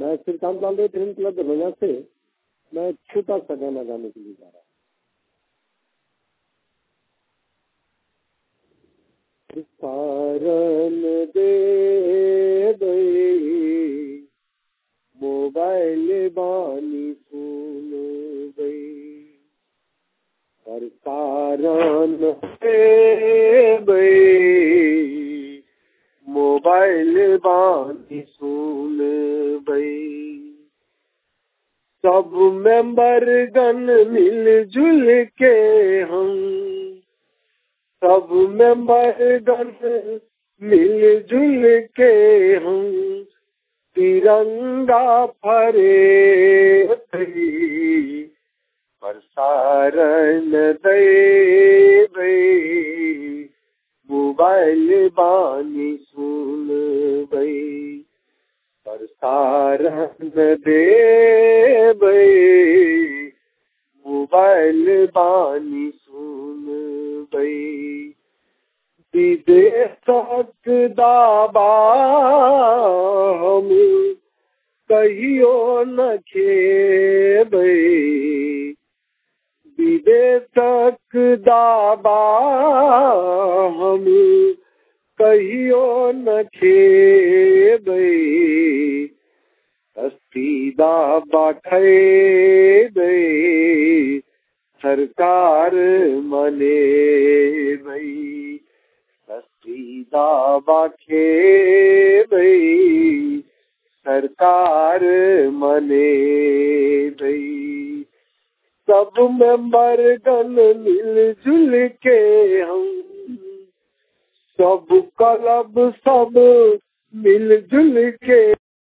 मैं Shrikant Lal film club Darbhanga से मैं छोटा सा गाना गाने के लिए जा रहा हूँ। कारण दे गई मोबाइल बानी सुन गई, पर कारण दे गई मोबाइल बानी सुन गई। सब मेंबर गन मिलजुल के हम, सब मेंबर गन मिलजुल के हम तिरंगा फरे प्रसारण दे गई मोबाइल बानी सुन गई, प्रसारण दे गई मोबाइल बानी सुन गई। विदेशक दाबा हम कहियो न खेबै, विदेशक दाबा हम कहियो न खेबै, अस्ती दाबा खेबै सरकार मनेबै, अस्ती दाबा खेबै सरकार मनेबै। सब मेंबर गन मिलजुल के हम, सब क्लब सब मिलजुल के